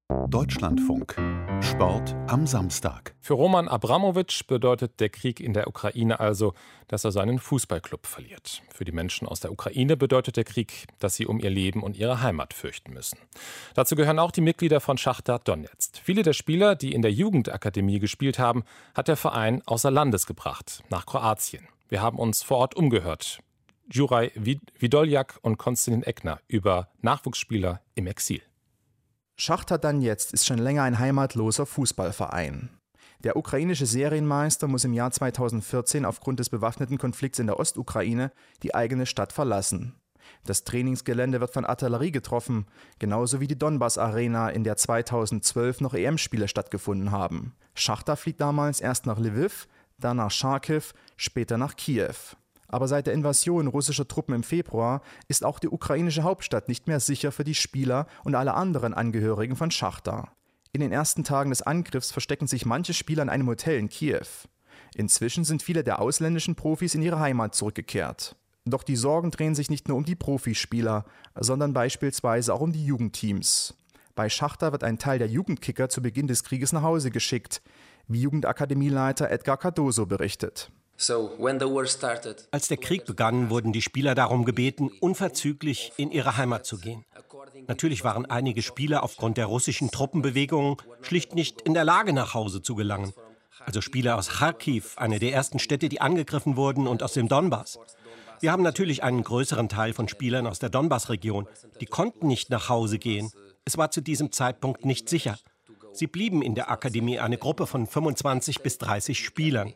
Deutschlandfunk. Sport am Samstag. Für Roman Abramowitsch bedeutet der Krieg in der Ukraine also, dass er seinen Fußballclub verliert. Für die Menschen aus der Ukraine bedeutet der Krieg, dass sie um ihr Leben und ihre Heimat fürchten müssen. Dazu gehören auch die Mitglieder von Schachtar Donezk. Viele der Spieler, die in der Jugendakademie gespielt haben, hat der Verein außer Landes gebracht, nach Kroatien. Wir haben uns vor Ort umgehört. Juraj Vidoljak und Konstantin Eckner über Nachwuchsspieler im Exil. Schachtar Donezk ist schon länger ein heimatloser Fußballverein. Der ukrainische Serienmeister muss im Jahr 2014 aufgrund des bewaffneten Konflikts in der Ostukraine die eigene Stadt verlassen. Das Trainingsgelände wird von Artillerie getroffen, genauso wie die Donbass-Arena, in der 2012 noch EM-Spiele stattgefunden haben. Schachtar fliegt damals erst nach Lwiw, dann nach Charkiw, später nach Kiew. Aber seit der Invasion russischer Truppen im Februar ist auch die ukrainische Hauptstadt nicht mehr sicher für die Spieler und alle anderen Angehörigen von Schachtar. In den ersten Tagen des Angriffs verstecken sich manche Spieler in einem Hotel in Kiew. Inzwischen sind viele der ausländischen Profis in ihre Heimat zurückgekehrt. Doch die Sorgen drehen sich nicht nur um die Profispieler, sondern beispielsweise auch um die Jugendteams. Bei Schachtar wird ein Teil der Jugendkicker zu Beginn des Krieges nach Hause geschickt, wie Jugendakademieleiter Edgar Cardoso berichtet. Als der Krieg begann, wurden die Spieler darum gebeten, unverzüglich in ihre Heimat zu gehen. Natürlich waren einige Spieler aufgrund der russischen Truppenbewegungen schlicht nicht in der Lage, nach Hause zu gelangen. Also Spieler aus Charkiw, eine der ersten Städte, die angegriffen wurden, und aus dem Donbass. Wir haben natürlich einen größeren Teil von Spielern aus der Donbass-Region. Die konnten nicht nach Hause gehen. Es war zu diesem Zeitpunkt nicht sicher. Sie blieben in der Akademie, eine Gruppe von 25 bis 30 Spielern.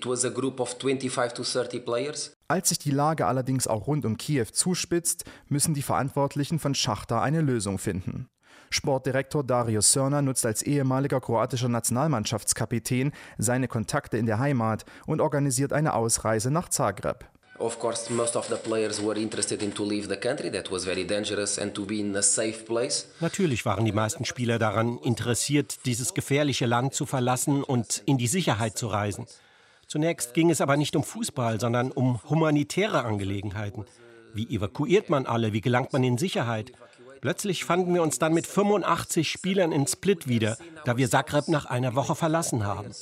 Als sich die Lage allerdings auch rund um Kiew zuspitzt, müssen die Verantwortlichen von Schachtar eine Lösung finden. Sportdirektor Dario Srna nutzt als ehemaliger kroatischer Nationalmannschaftskapitän seine Kontakte in der Heimat und organisiert eine Ausreise nach Zagreb. Natürlich waren die meisten Spieler daran interessiert, dieses gefährliche Land zu verlassen und in die Sicherheit zu reisen. Zunächst ging es aber nicht um Fußball, sondern um humanitäre Angelegenheiten. Wie evakuiert man alle? Wie gelangt man in Sicherheit? Plötzlich fanden wir uns dann mit 85 Spielern in Split wieder, da wir Zagreb nach einer Woche verlassen haben.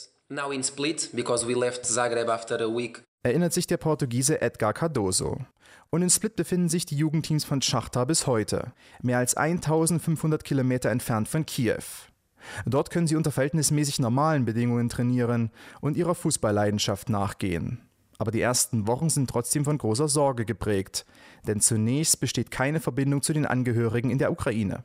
Erinnert sich der Portugiese Edgar Cardoso. Und in Split befinden sich die Jugendteams von Schachtar bis heute, mehr als 1500 Kilometer entfernt von Kiew. Dort können sie unter verhältnismäßig normalen Bedingungen trainieren und ihrer Fußballleidenschaft nachgehen. Aber die ersten Wochen sind trotzdem von großer Sorge geprägt, denn zunächst besteht keine Verbindung zu den Angehörigen in der Ukraine.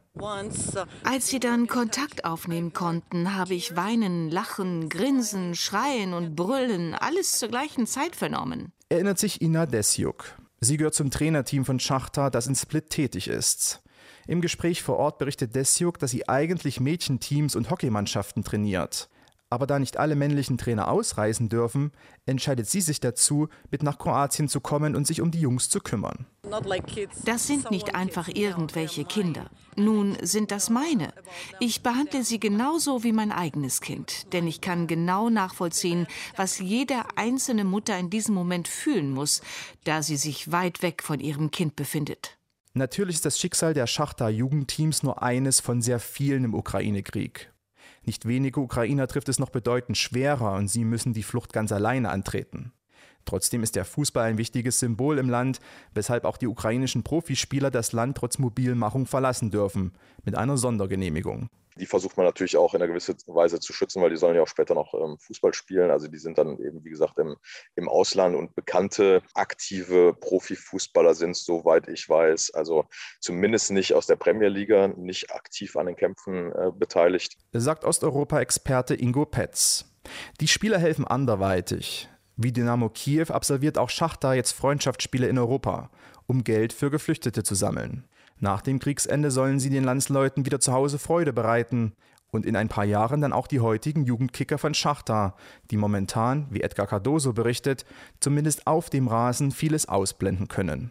Als sie dann Kontakt aufnehmen konnten, habe ich Weinen, Lachen, Grinsen, Schreien und Brüllen alles zur gleichen Zeit vernommen. Erinnert sich Ina Desjuk. Sie gehört zum Trainerteam von Schachtar, das in Split tätig ist. Im Gespräch vor Ort berichtet Desjuk, dass sie eigentlich Mädchenteams und Hockeymannschaften trainiert. Aber da nicht alle männlichen Trainer ausreisen dürfen, entscheidet sie sich dazu, mit nach Kroatien zu kommen und sich um die Jungs zu kümmern. Das sind nicht einfach irgendwelche Kinder. Nun sind das meine. Ich behandle sie genauso wie mein eigenes Kind, denn ich kann genau nachvollziehen, was jede einzelne Mutter in diesem Moment fühlen muss, da sie sich weit weg von ihrem Kind befindet. Natürlich ist das Schicksal der Schachtar-Jugendteams nur eines von sehr vielen im Ukraine-Krieg. Nicht wenige Ukrainer trifft es noch bedeutend schwerer und sie müssen die Flucht ganz alleine antreten. Trotzdem ist der Fußball ein wichtiges Symbol im Land, weshalb auch die ukrainischen Profispieler das Land trotz Mobilmachung verlassen dürfen, mit einer Sondergenehmigung. Die versucht man natürlich auch in einer gewissen Weise zu schützen, weil die sollen ja auch später noch Fußball spielen. Also die sind dann eben, wie gesagt, im Ausland, und bekannte, aktive Profifußballer sind, soweit ich weiß, also zumindest nicht aus der Premier-Liga, nicht aktiv an den Kämpfen beteiligt. Sagt Osteuropa-Experte Ingo Petz. Die Spieler helfen anderweitig. Wie Dynamo Kiew absolviert auch Schachtar jetzt Freundschaftsspiele in Europa, um Geld für Geflüchtete zu sammeln. Nach dem Kriegsende sollen sie den Landsleuten wieder zu Hause Freude bereiten und in ein paar Jahren dann auch die heutigen Jugendkicker von Schachtar, die momentan, wie Edgar Cardoso berichtet, zumindest auf dem Rasen vieles ausblenden können.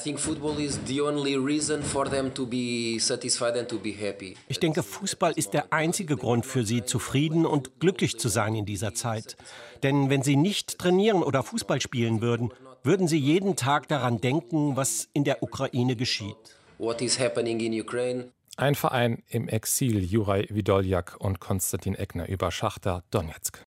Ich denke, Fußball ist der einzige Grund für sie, zufrieden und glücklich zu sein in dieser Zeit. Denn wenn sie nicht trainieren oder Fußball spielen würden, würden sie jeden Tag daran denken, was in der Ukraine geschieht. Ein Verein im Exil, Juraj Widoljak und Konstantin Eckner über Schachtar Donezk.